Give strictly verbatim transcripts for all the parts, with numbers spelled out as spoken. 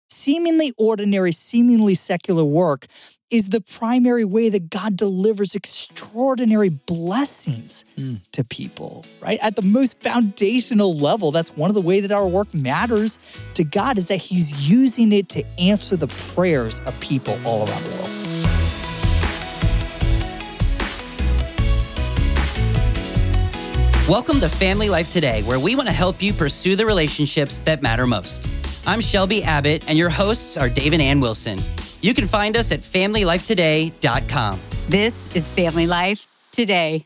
seemingly ordinary, seemingly secular work is the primary way that God delivers extraordinary blessings mm. to people, right? At the most foundational level, that's one of the ways that our work matters to God, is that he's using it to answer the prayers of people all around the world. Welcome to Family Life Today, where we want to help you pursue the relationships that matter most. I'm Shelby Abbott, and your hosts are Dave and Ann Wilson. You can find us at family life today dot com. This is Family Life Today.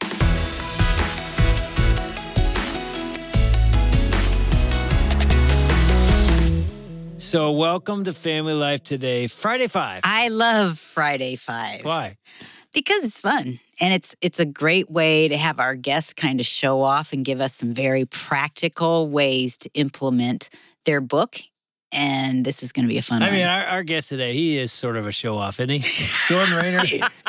So welcome to Family Life Today, Friday Five. I love Friday Fives. Why? Because it's fun. And it's it's a great way to have our guests kind of show off and give us some very practical ways to implement their book. And this is going to be a fun I one. mean, our, our guest today, he is sort of a show-off, isn't he? Jordan Rayner.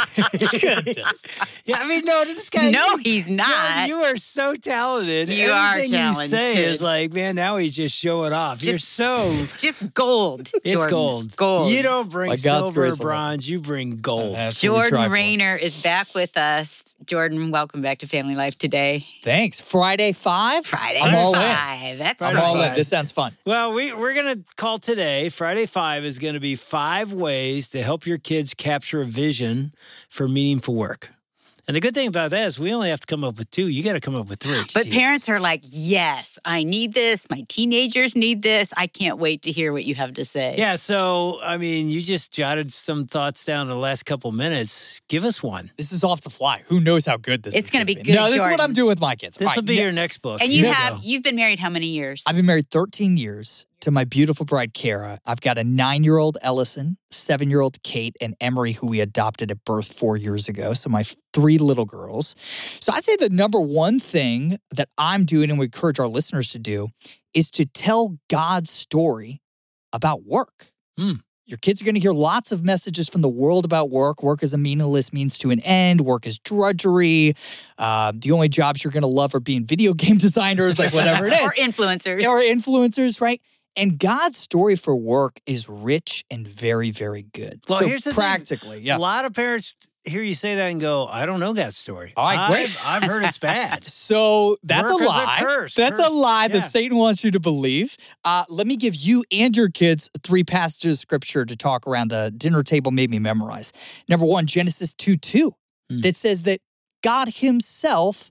Yeah, I mean, no, this guy. No, he's not. You, you are so talented. You Everything are talented. you say is like, man, now he's just showing off. Just, You're so. It's just gold. It's Jordan. gold. It's gold. You don't bring By God's silver or grace, bronze. You bring gold. That's what we try Jordan for. Rayner is back with us. Jordan, welcome back to Family Life Today. Thanks. Friday Five? Friday I'm all in. Five. That's I'm right. all in. This sounds fun. Well, we, we're going to call today, Friday Five is going to be five ways to help your kids capture a vision for meaningful work. And the good thing about that is we only have to come up with two. You got to come up with three. But parents are like, yes, I need this. My teenagers need this. I can't wait to hear what you have to say. Yeah, so, I mean, you just jotted some thoughts down in the last couple minutes. Give us one. This is off the fly. Who knows how good this It's is gonna going be to be. good, No, this is what Jordan. I'm doing with my kids. This All will right, be ne- your next book. And you Never. have, you've been married how many years? I've been married thirteen years to my beautiful bride, Kara. I've got a nine-year-old Ellison, seven-year-old Kate, and Emery, who we adopted at birth four years ago. So my f- three little girls. So I'd say the number one thing that I'm doing and we encourage our listeners to do is to tell God's story about work. Hmm. Your kids are going to hear lots of messages from the world about work. Work is a meaningless means to an end. Work is drudgery. Uh, the only jobs you're going to love are being video game designers, like whatever it is. Or influencers. Or influencers, right? And God's story for work is rich and very, very good. Well, so here's the practically, thing. yeah. A lot of parents hear you say that and go, I don't know God's story. All right, great. I've, I've heard it's bad. So that's Work a is a lie. curse. That's Curse. a lie Yeah. that Satan wants you to believe. Uh, let me give you and your kids three passages of scripture to talk around the dinner table, made me memorize. Number one, Genesis two two, Hmm. that says that God himself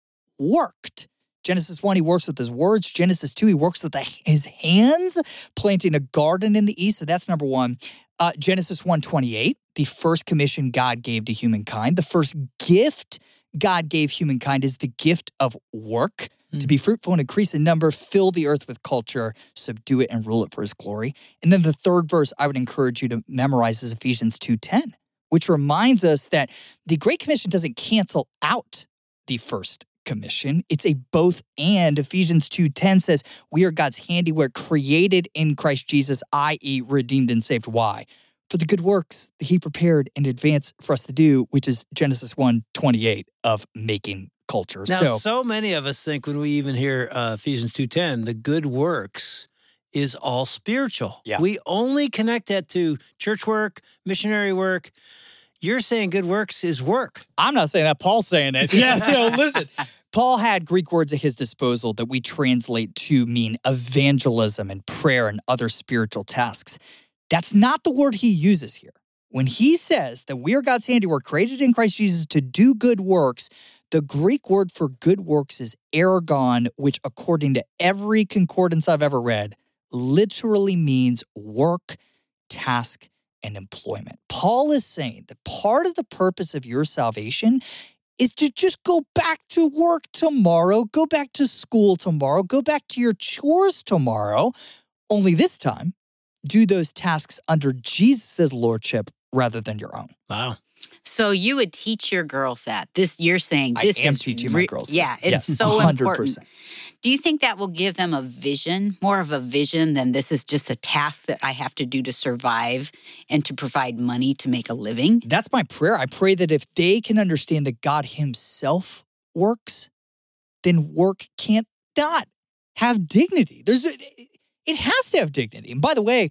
worked. Genesis one, he works with his words. Genesis two, he works with the, his hands, planting a garden in the east. So that's number one. Uh, Genesis one twenty-eight, the first commission God gave to humankind. The first gift God gave humankind is the gift of work, Mm. to be fruitful and increase in number, fill the earth with culture, subdue it, and rule it for his glory. And then the third verse I would encourage you to memorize is Ephesians two ten, which reminds us that the Great Commission doesn't cancel out the first commission. It's a both and. Ephesians two ten says, we are God's handiwork created in Christ Jesus, that is redeemed and saved. Why? For the good works that he prepared in advance for us to do, which is Genesis one twenty-eight of making culture. Now, so, so many of us think when we even hear uh, Ephesians two ten, the good works is all spiritual. Yeah. We only connect that to church work, missionary work. You're saying good works is work. I'm not saying that. Paul's saying it. Yeah, so listen. Paul had Greek words at his disposal that we translate to mean evangelism and prayer and other spiritual tasks. That's not the word he uses here. When he says that we are God's handiwork, created in Christ Jesus to do good works, the Greek word for good works is ergon, which according to every concordance I've ever read, literally means work, task, and employment. Paul is saying that part of the purpose of your salvation is to just go back to work tomorrow, go back to school tomorrow, go back to your chores tomorrow, only this time, do those tasks under Jesus' lordship rather than your own. Wow. So you would teach your girls that. This you're saying this I am is teaching my re- girls this. Yeah, it's Yes, so one hundred important. percent. Do you think that will give them a vision, more of a vision than this is just a task that I have to do to survive and to provide money to make a living? That's my prayer. I pray that if they can understand that God himself works, then work can't not have dignity. There's a, it has to have dignity. And by the way,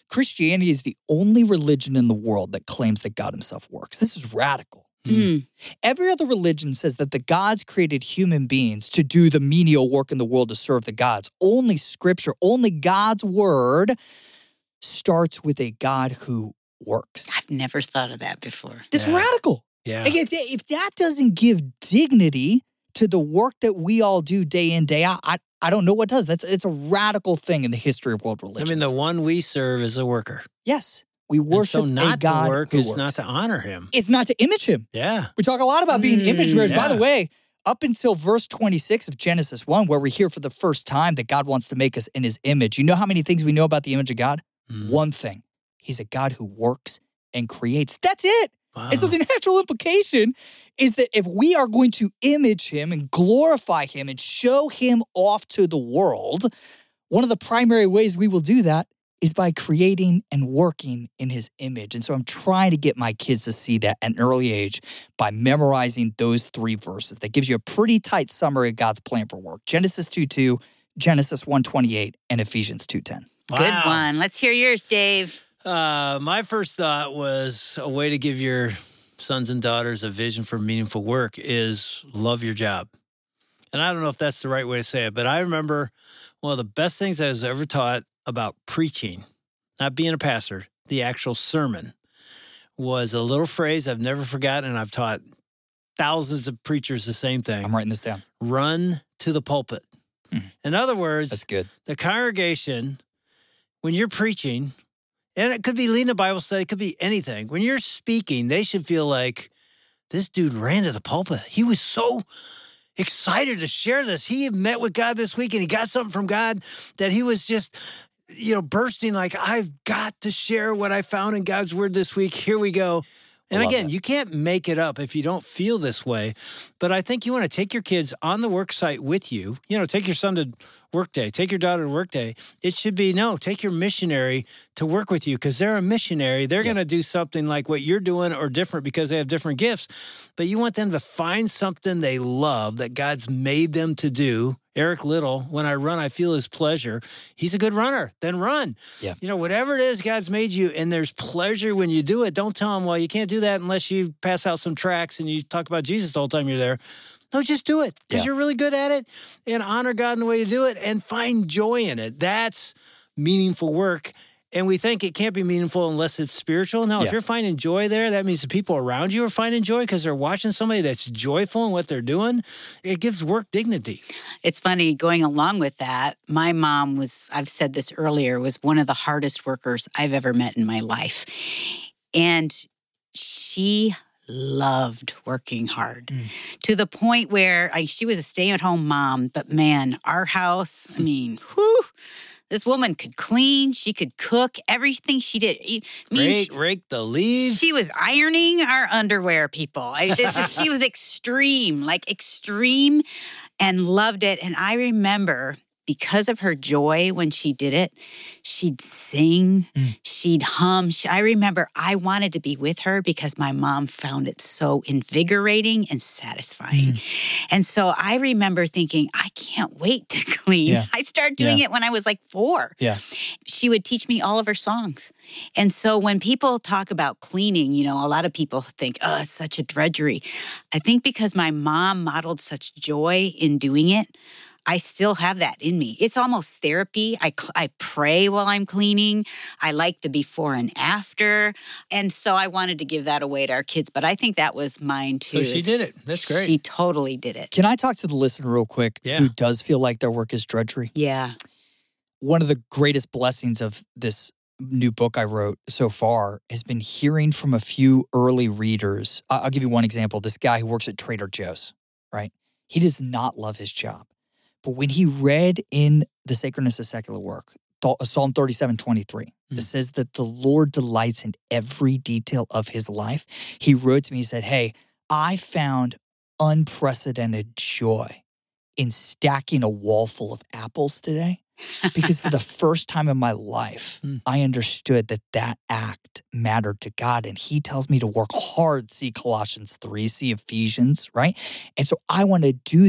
Christianity is the only religion in the world that claims that God himself works. This is radical. Mm. Every other religion says that the gods created human beings to do the menial work in the world to serve the gods. Only scripture, only God's word starts with a God who works. I've never thought of that before. It's Yeah. radical. Yeah. Like if, if that doesn't give dignity to the work that we all do day in, day out, I, I don't know what does. That's It's a radical thing in the history of world I religions. mean, the one we serve is a worker. Yes, we And worship so not a God to work who is works. not to honor him. It's not to image him. Yeah. We talk a lot about being Mm, image bearers. By the yeah. way, up until verse twenty-six of Genesis one, where we hear for the first time that God wants to make us in his image, you know how many things we know about the image of God? Mm. One thing. He's a God who works and creates. That's it. Wow. And so the natural implication is that if we are going to image him and glorify him and show him off to the world, one of the primary ways we will do that is by creating and working in his image. And so I'm trying to get my kids to see that at an early age by memorizing those three verses. That gives you a pretty tight summary of God's plan for work. Genesis two two, Genesis one twenty-eight, and Ephesians two ten. Good Wow. one. Let's hear yours, Dave. Uh, my first thought was a way to give your sons and daughters a vision for meaningful work is love your job. And I don't know if that's the right way to say it, but I remember one of the best things I was ever taught about preaching, not being a pastor, the actual sermon, was a little phrase I've never forgotten, and I've taught thousands of preachers the same thing. I'm writing this down. Run to the pulpit. Hmm. In other words, That's good. the congregation, when you're preaching, and it could be leading a Bible study, it could be anything. When you're speaking, they should feel like this dude ran to the pulpit. He was so excited to share this. He had met with God this week and he got something from God that he was just, you know, bursting like, I've got to share what I found in God's word this week. Here we go. And love again, that. you can't make it up if you don't feel this way. But I think you want to take your kids on the work site with you. You know, take your son to work day, take your daughter to work day. It should be, no, take your missionary to work with you because they're a missionary. They're Yeah. going to do something like what you're doing or different because they have different gifts. But you want them to find something they love that God's made them to do. Eric Little, when I run, I feel his pleasure. He's a good runner. Then run. Yeah. You know, whatever it is God's made you, and there's pleasure when you do it. Don't tell him, well, you can't do that unless you pass out some tracts and you talk about Jesus the whole time you're there. No, just do it because Yeah. you're really good at it and honor God in the way you do it and find joy in it. That's meaningful work. And we think it can't be meaningful unless it's spiritual. No, Yeah. if you're finding joy there, that means the people around you are finding joy because they're watching somebody that's joyful in what they're doing. It gives work dignity. It's funny, going along with that, my mom was, I've said this earlier, was one of the hardest workers I've ever met in my life. And she loved working hard Mm. to the point where I, she was a stay-at-home mom, but man, our house, I mean, whew, this woman could clean, she could cook, everything she did. I mean, Rake, rake the leaves. she was ironing our underwear, people. I, this, she was extreme, like extreme, and loved it. And I remember, because of her joy when she did it, she'd sing, Mm. she'd hum. She, I remember I wanted to be with her because my mom found it so invigorating and satisfying. And so I remember thinking, I can't wait to clean. Yeah. I started doing Yeah. it when I was like four. Yeah. She would teach me all of her songs. And so when people talk about cleaning, you know, a lot of people think, oh, it's such a drudgery. I think because my mom modeled such joy in doing it, I still have that in me. It's almost therapy. I, cl- I pray while I'm cleaning. I like the before and after. And so I wanted to give that away to our kids. But I think that was mine too. So she is did it. That's great. She totally did it. Can I talk to the listener real quick Yeah. who does feel like their work is drudgery? Yeah. One of the greatest blessings of this new book I wrote so far has been hearing from a few early readers. I- I'll give you one example. This guy who works at Trader Joe's, right? He does not love his job. But when he read in The Sacredness of Secular Work, Th- Psalm thirty-seven twenty-three, Mm. that says that the Lord delights in every detail of his life, he wrote to me, he said, hey, I found unprecedented joy in stacking a wall full of apples today. Because for the first time in my life, Mm. I understood that that act mattered to God. And he tells me to work hard, see Colossians three, see Ephesians, right? And so I want to do that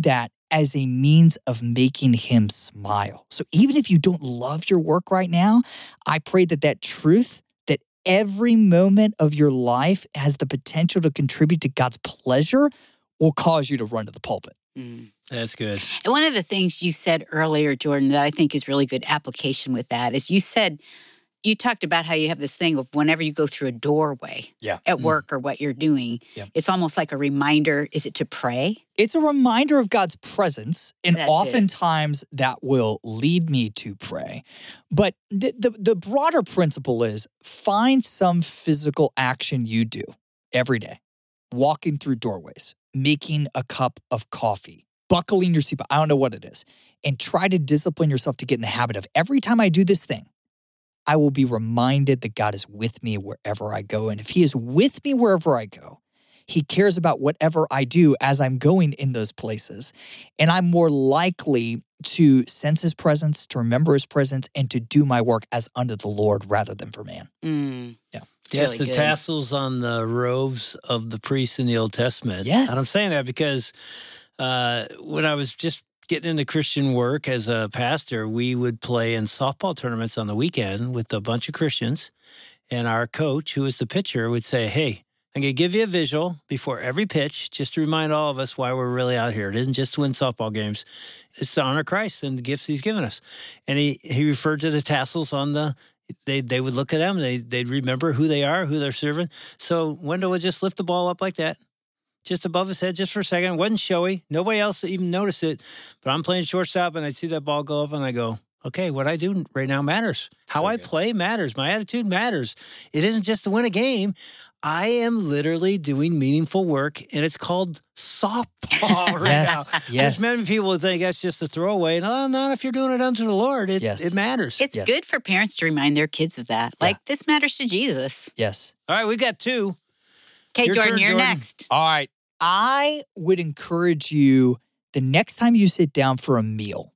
as a means of making him smile. So even if you don't love your work right now, I pray that that truth, that every moment of your life has the potential to contribute to God's pleasure, will cause you to run to the pulpit. Mm. That's good. And one of the things you said earlier, Jordan, that I think is really good application with that is you said, you talked about how you have this thing of whenever you go through a doorway Yeah. at work or what you're doing, Yeah. it's almost like a reminder. Is it to pray? It's a reminder of God's presence, and That's it. oftentimes that will lead me to pray. But the, the, the broader principle is find some physical action you do every day. Walking through doorways, making a cup of coffee, buckling your seatbelt, I don't know what it is, and try to discipline yourself to get in the habit of every time I do this thing, I will be reminded that God is with me wherever I go. And if he is with me wherever I go, he cares about whatever I do as I'm going in those places. And I'm more likely to sense his presence, to remember his presence, and to do my work as unto the Lord rather than for man. Mm. Yeah. It's Yes, really the good. tassels on the robes of the priests in the Old Testament. Yes. And I'm saying that because uh, when I was just getting into Christian work as a pastor, we would play in softball tournaments on the weekend with a bunch of Christians. And our coach, who was the pitcher, would say, hey, I'm going to give you a visual before every pitch, just to remind all of us why we're really out here. It isn't just to win softball games. It's to honor Christ and the gifts he's given us. And he, he referred to the tassels on the, they they would look at them, they, they'd remember who they are, who they're serving. So Wendell would just lift the ball up like that, just above his head, just for a second. It wasn't showy. Nobody else even noticed it. But I'm playing shortstop, and I'd see that ball go up, and I go, okay, what I do right now matters. How So I good. play matters. My attitude matters. It isn't just to win a game. I am literally doing meaningful work, and it's called softball right Yes, now. yes. There's many people who think that's just a throwaway. No, not if you're doing it unto the Lord. It, Yes. it matters. It's Yes. good for parents to remind their kids of that. Like, this matters to Jesus. Yes. All right, we got two. Okay, Your Jordan, turn, you're Jordan. next. All right. I would encourage you the next time you sit down for a meal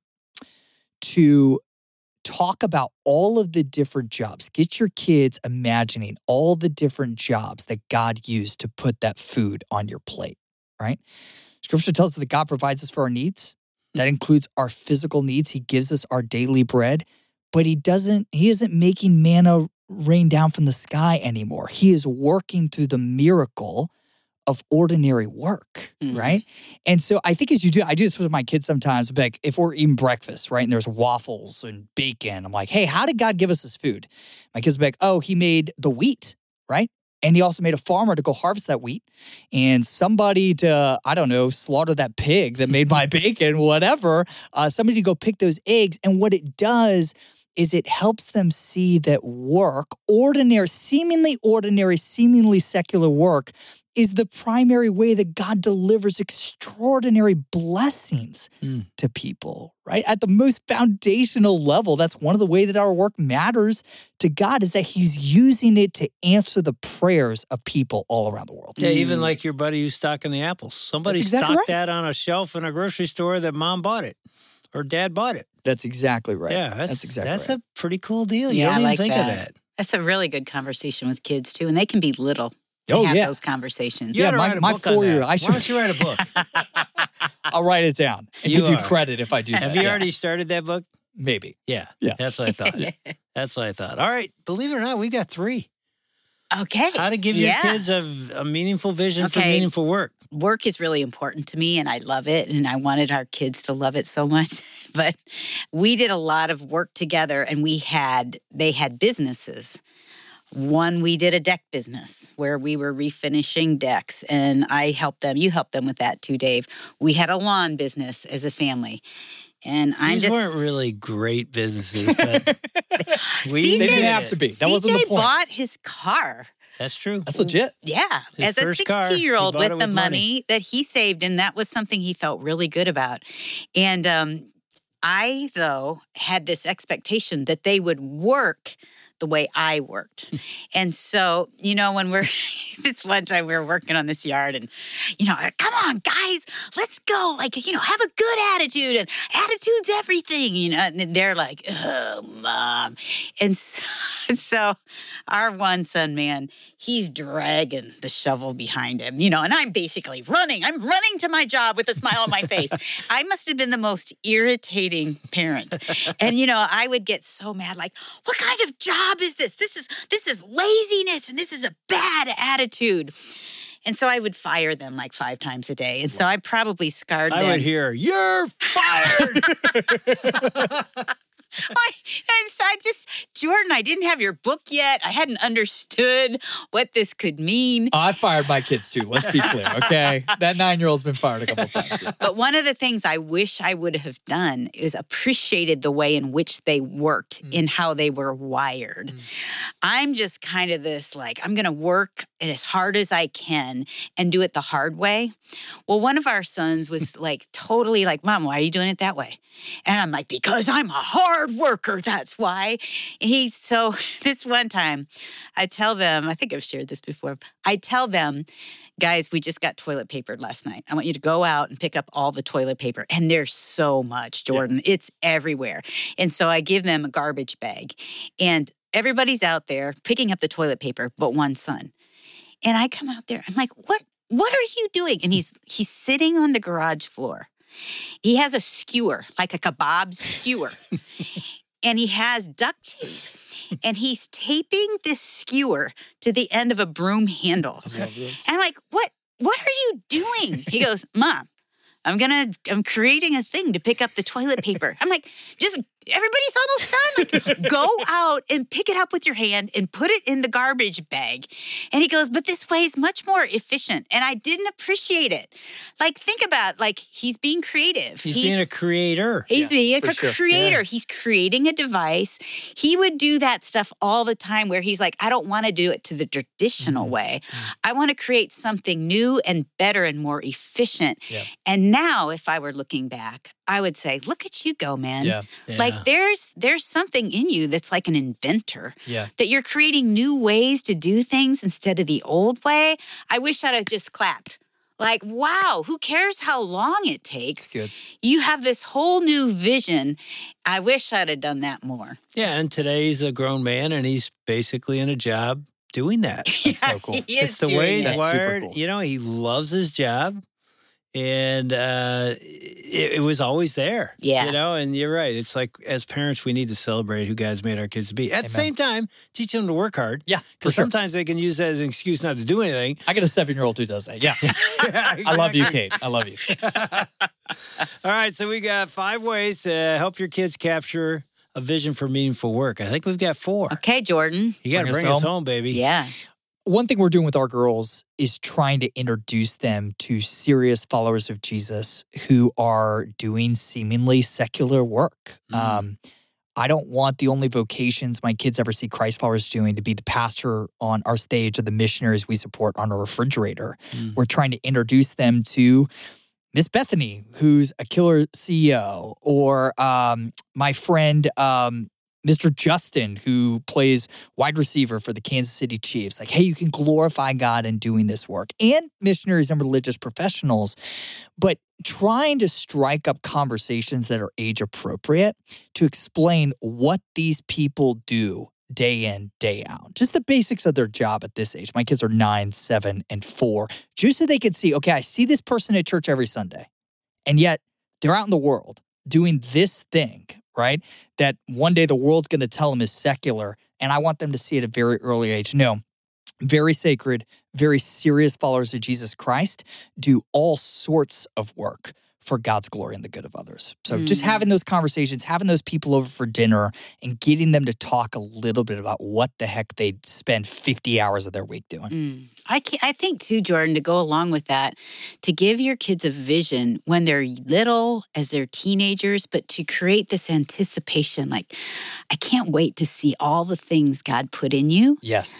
to talk about all of the different jobs. Get your kids imagining all the different jobs that God used to put that food on your plate, right? Scripture tells us that God provides us for our needs. That includes our physical needs. He gives us our daily bread, but he doesn't, he isn't making manna rain down from the sky anymore. He is working through the miracle of ordinary work, Mhm. right? And so I think as you do, I do this with my kids sometimes, like if we're eating breakfast, right? And there's waffles and bacon. I'm like, hey, how did God give us this food? My kids will be like, oh, he made the wheat, right? And he also made a farmer to go harvest that wheat and somebody to, I don't know, slaughter that pig that made my bacon, whatever. Uh, somebody to go pick those eggs. And what it does is it helps them see that work, ordinary, seemingly ordinary, seemingly secular work, is the primary way that God delivers extraordinary blessings Mm. to people, right? At the most foundational level, that's one of the ways that our work matters to God is that he's using it to answer the prayers of people all around the world. Yeah, even like your buddy who's stocking the apples. Somebody That's exactly stocked right. that on a shelf in a grocery store that mom bought it or dad bought it. That's exactly right. Yeah, that's, exactly that's right. a pretty cool deal. You Yeah, don't I even like think of that. that. That's a really good conversation with kids, too. And they can be little to Oh, have yeah. those conversations. You Yeah, ought to my- write a my book on four-year-old, that. I should- Why don't you write a book? I'll write it down and You give you are. credit if I do that. Have you Yeah. already started that book? Maybe. Yeah. Yeah. That's what I thought. That's what I thought. All right. Believe it or not, we got three. Okay. How to give Yeah. your kids a, a meaningful vision for Okay. meaningful work. Work is really important to me and I love it and I wanted our kids to love it so much. But we did a lot of work together and we had, they had businesses. One, we did a deck business where we were refinishing decks and I helped them. You helped them with that too, Dave. We had a lawn business as a family. And I'm These just weren't really great businesses, but we C J They didn't did have it. to be. That wasn't C J the point. bought his car. That's true. That's legit. Yeah, His as a first car, he sixteen-year-old bought with it the with money, money. that he saved, and that was something he felt really good about. And um, I, though, had this expectation that they would work the way I worked. And so, you know, when we're this one time we were working on this yard and, you know, come on, guys, let's go. Like, you know, have a good attitude and attitude's everything, you know. And they're like, oh, Mom. And so, so our one son, man, he's dragging the shovel behind him, you know, and I'm basically running. I'm running to my job with a smile on my face. I must have been the most irritating parent. And, you know, I would get so mad, like, what kind of job is this? This is this is laziness and this is a bad attitude. And so I would fire them like five times a day. And so I probably scarred I them. I would hear, you're fired. I, and so I just, Jordan, I didn't have your book yet. I hadn't understood what this could mean. I fired my kids too. Let's be clear, okay? That nine-year-old's been fired a couple times. Yeah. But one of the things I wish I would have done is appreciated the way in which they worked, mm. in how they were wired. Mm. I'm just kind of this, like, I'm going to work as hard as I can and do it the hard way. Well, one of our sons was like totally like, Mom, why are you doing it that way? And I'm like, because I'm a hard worker, that's why. He's so, this one time, I tell them, I think I've shared this before, I tell them, guys, we just got toilet papered last night. I want you to go out and pick up all the toilet paper. And there's so much, Jordan. Yeah. It's everywhere. And so I give them a garbage bag. And everybody's out there picking up the toilet paper, but one son. And I come out there, I'm like, what, what are you doing? And he's he's sitting on the garage floor. He has a skewer, like a kebab skewer. And he has duct tape. And he's taping this skewer to the end of a broom handle. And I'm like, what, what are you doing? He goes, Mom, I'm gonna, I'm creating a thing to pick up the toilet paper. I'm like, just, everybody's almost done. Like, go out and pick it up with your hand and put it in the garbage bag. And he goes, but this way is much more efficient. And I didn't appreciate it. Like, think about, like, he's being creative. He's, he's being a creator. He's yeah, being a sure. creator. Yeah. He's creating a device. He would do that stuff all the time where he's like, I don't want to do it to the traditional mm-hmm. way. I want to create something new and better and more efficient. Yeah. And now, if I were looking back, I would say, look at you go, man. Yeah. Yeah. Like there's there's something in you that's like an inventor. Yeah. That you're creating new ways to do things instead of the old way. I wish I'd have just clapped. Like, wow, who cares how long it takes? Good. You have this whole new vision. I wish I'd have done that more. Yeah, and today he's a grown man and he's basically in a job doing that. That's yeah, so cool. He is it's the doing way he's it. wired. Cool. You know, he loves his job. And uh, it, it was always there. Yeah. You know, and you're right. It's like, as parents, we need to celebrate who God's made our kids to be. At Amen. the same time, teach them to work hard. Yeah, for Because sure. sometimes they can use that as an excuse not to do anything. I got a seven-year-old who does that. Yeah. Yeah, I love you, Kate. I love you. All right, so we got five ways to help your kids capture a vision for meaningful work. I think we've got four. Okay, Jordan. You got to Bring us bring us home. home, baby. Yeah. One thing we're doing with our girls is trying to introduce them to serious followers of Jesus who are doing seemingly secular work. Mm. Um, I don't want the only vocations my kids ever see Christ followers doing to be the pastor on our stage or the missionaries we support on our refrigerator. Mm. We're trying to introduce them to Miss Bethany, who's a killer C E O, or um, my friend um, Mister Justin, who plays wide receiver for the Kansas City Chiefs. Like, hey, you can glorify God in doing this work. And missionaries and religious professionals. But trying to strike up conversations that are age appropriate to explain what these people do day in, day out. Just the basics of their job at this age. My kids are nine, seven, and four. Just so they could see, okay, I see this person at church every Sunday. And yet they're out in the world doing this thing, right? That one day the world's going to tell them is secular. And I want them to see it at a very early age. No, very sacred, very serious followers of Jesus Christ do all sorts of work for God's glory and the good of others. So mm. just having those conversations, having those people over for dinner and getting them to talk a little bit about what the heck they'd spend fifty hours of their week doing. Mm. I, can, I think too, Jordan, to go along with that, to give your kids a vision when they're little, as they're teenagers, but to create this anticipation, like, I can't wait to see all the things God put in you. Yes.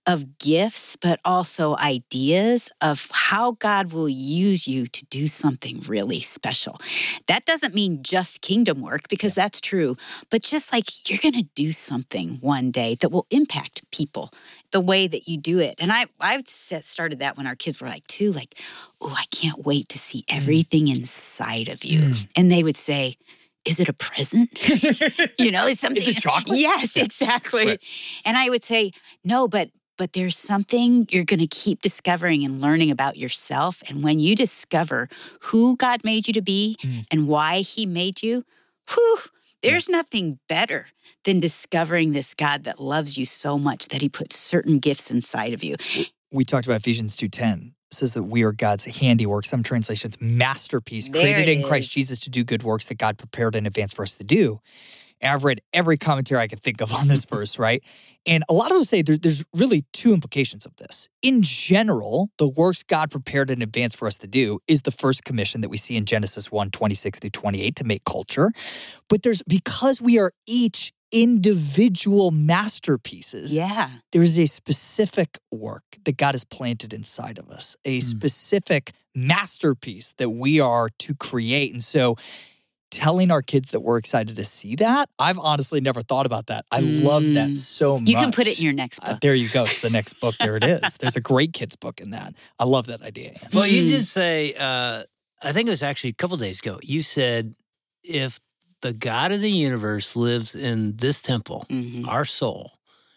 of gifts, but also ideas of how God will use you to do something really special. That doesn't mean just kingdom work, because that's true, but just like you're going to do something one day that will impact people the way that you do it. And I, I started that when our kids were like two, like, oh, I can't wait to see everything inside of you. Mm. And they would say, is it a present? You know, it's something. Is it chocolate? Yes, exactly. Right. And I would say, no, but But there's something you're going to keep discovering and learning about yourself. And when you discover who God made you to be mm. and why he made you, whew, there's yeah. nothing better than discovering this God that loves you so much that he put certain gifts inside of you. We talked about Ephesians two ten. It says that we are God's handiwork, some translations, masterpiece, there created in Christ Jesus to do good works that God prepared in advance for us to do. And I've read every commentary I could think of on this verse, right? And a lot of them say there, there's really two implications of this. In general, the works God prepared in advance for us to do is the first commission that we see in Genesis one, twenty-six through twenty-eight to make culture. But there's, because we are each individual masterpieces, yeah. there's a specific work that God has planted inside of us, a mm. specific masterpiece that we are to create. And so telling our kids that we're excited to see that, I've honestly never thought about that. I mm. love that so much. You can put it in your next book. Uh, there you go. It's the next book. There it is. There's a great kids book in that. I love that idea. Anne. Well, you did say, uh, I think it was actually a couple days ago, you said if the God of the universe lives in this temple, mm-hmm. our soul,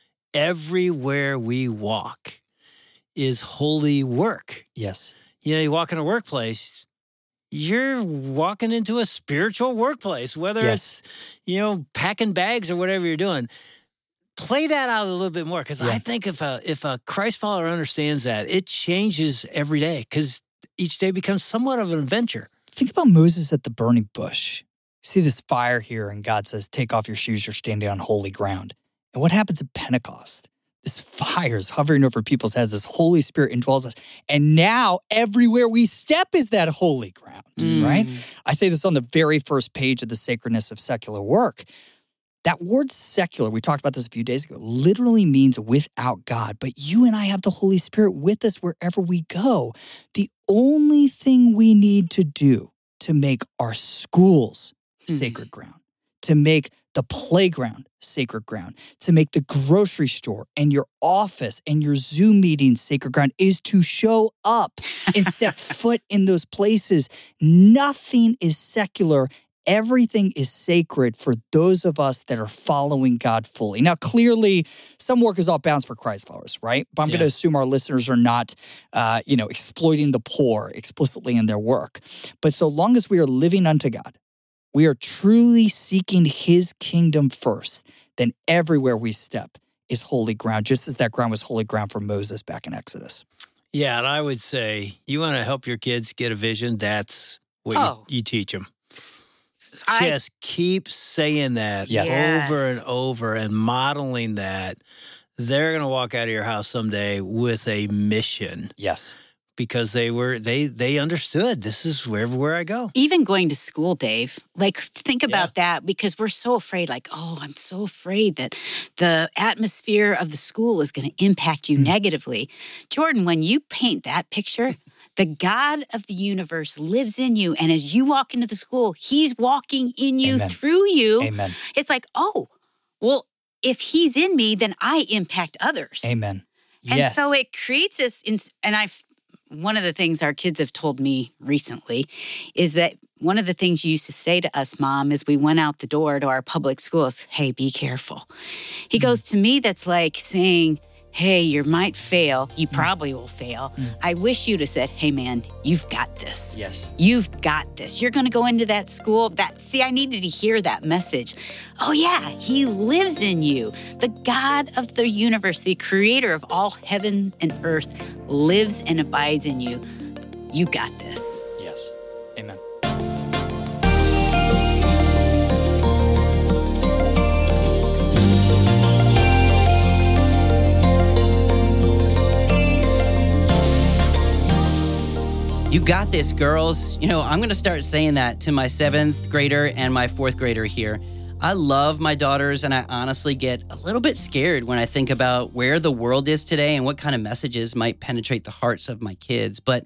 everywhere we walk is holy work. Yes. You know, you walk in a workplace, you're walking into a spiritual workplace, whether yes. it's, you know, packing bags or whatever you're doing. Play that out a little bit more, because yeah. I think if a, if a Christ follower understands that, it changes every day, because each day becomes somewhat of an adventure. Think about Moses at the burning bush. See this fire here, and God says, take off your shoes, you're standing on holy ground. And what happens at Pentecost? This fire is hovering over people's heads. This Holy Spirit indwells us. And now everywhere we step is that holy ground, mm. right? I say this on the very first page of The Sacredness of Secular Work. That word secular, we talked about this a few days ago, literally means without God. But you and I have the Holy Spirit with us wherever we go. The only thing we need to do to make our schools mm. sacred ground, to make the playground sacred ground, to make the grocery store and your office and your Zoom meetings sacred ground is to show up and step foot in those places. Nothing is secular. Everything is sacred for those of us that are following God fully. Now, clearly, some work is off bounds for Christ followers, right? But I'm yeah. going to assume our listeners are not, uh, you know, exploiting the poor explicitly in their work. But so long as we are living unto God, we are truly seeking his kingdom first, then everywhere we step is holy ground, just as that ground was holy ground for Moses back in Exodus. Yeah, and I would say you want to help your kids get a vision, that's what oh. you, you teach them. I, Just keep saying that yes. over and over and modeling that. They're going to walk out of your house someday with a mission. Yes. Because they were they they understood this is wherever I go. Even going to school, Dave, like think about yeah. that, because we're so afraid, like, oh, I'm so afraid that the atmosphere of the school is going to impact you mm. negatively. Jordan, when you paint that picture, the God of the universe lives in you. And as you walk into the school, he's walking in you, Amen. Through you. Amen. It's like, oh, well, if he's in me, then I impact others. Amen. And yes. so it creates this, and I've, one of the things our kids have told me recently is that one of the things you used to say to us, Mom, as we went out the door to our public schools, hey, be careful. He mm. goes, to me, that's like saying, hey, you might fail. You probably will fail. Mm. I wish you'd have said, hey, man, you've got this. Yes. You've got this. You're going to go into that school. That See, I needed to hear that message. Oh, yeah, he lives in you. The God of the universe, the creator of all heaven and earth, lives and abides in you. You got this. Yes. Amen. You got this, girls. You know, I'm going to start saying that to my seventh grader and my fourth grader here. I love my daughters, and I honestly get a little bit scared when I think about where the world is today and what kind of messages might penetrate the hearts of my kids. But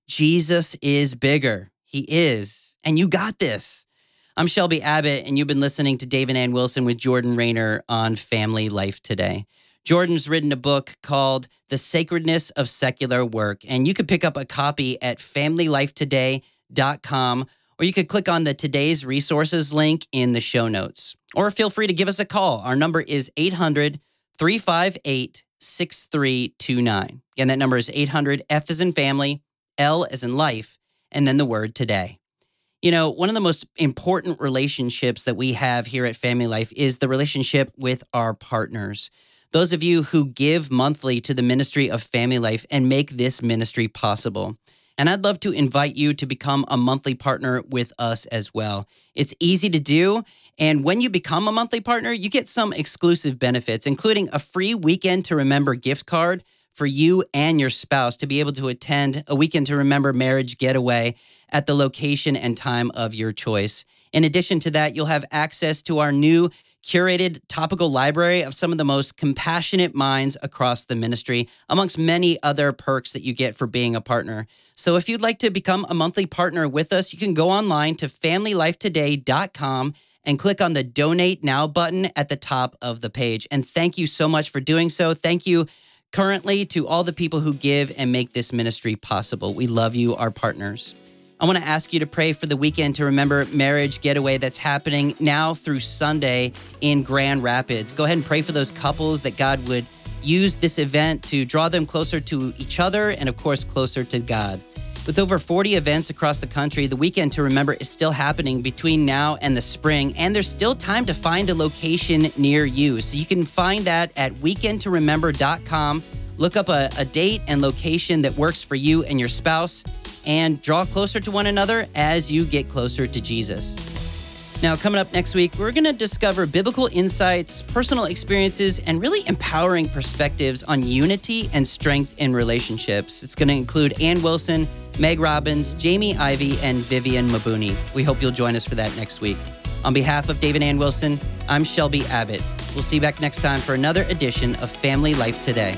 Jesus is bigger. He is. And you got this. I'm Shelby Abbott, and you've been listening to Dave and Ann Wilson with Jordan Raynor on Family Life Today. Jordan's written a book called The Sacredness of Secular Work, and you could pick up a copy at family life today dot com, or you could click on the Today's Resources link in the show notes. Or feel free to give us a call. Our number is eight hundred, three five eight, six three two nine. Again, that number is eight hundred, F as in family, L as in life, and then the word today. You know, one of the most important relationships that we have here at Family Life is the relationship with our partners. Those of you who give monthly to the ministry of Family Life and make this ministry possible. And I'd love to invite you to become a monthly partner with us as well. It's easy to do. And when you become a monthly partner, you get some exclusive benefits, including a free Weekend to Remember gift card for you and your spouse to be able to attend a Weekend to Remember marriage getaway at the location and time of your choice. In addition to that, you'll have access to our new curated topical library of some of the most compassionate minds across the ministry, amongst many other perks that you get for being a partner. So if you'd like to become a monthly partner with us, you can go online to family life today dot com and click on the Donate Now button at the top of the page. And thank you so much for doing so. Thank you currently to all the people who give and make this ministry possible. We love you, our partners. I want to ask you to pray for the Weekend to Remember marriage getaway that's happening now through Sunday in Grand Rapids. Go ahead and pray for those couples that God would use this event to draw them closer to each other and, of course, closer to God. With over forty events across the country, the Weekend to Remember is still happening between now and the spring, and there's still time to find a location near you. So you can find that at weekend to remember dot com. Look up a, a date and location that works for you and your spouse, and draw closer to one another as you get closer to Jesus. Now, coming up next week, we're going to discover biblical insights, personal experiences, and really empowering perspectives on unity and strength in relationships. It's going to include Ann Wilson, Meg Robbins, Jamie Ivey, and Vivian Mabuni. We hope you'll join us for that next week. On behalf of Dave and Ann Wilson, I'm Shelby Abbott. We'll see you back next time for another edition of Family Life Today.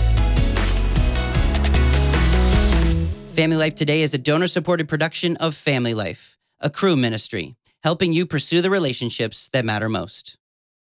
Family Life Today is a donor-supported production of Family Life, a Cru ministry, helping you pursue the relationships that matter most.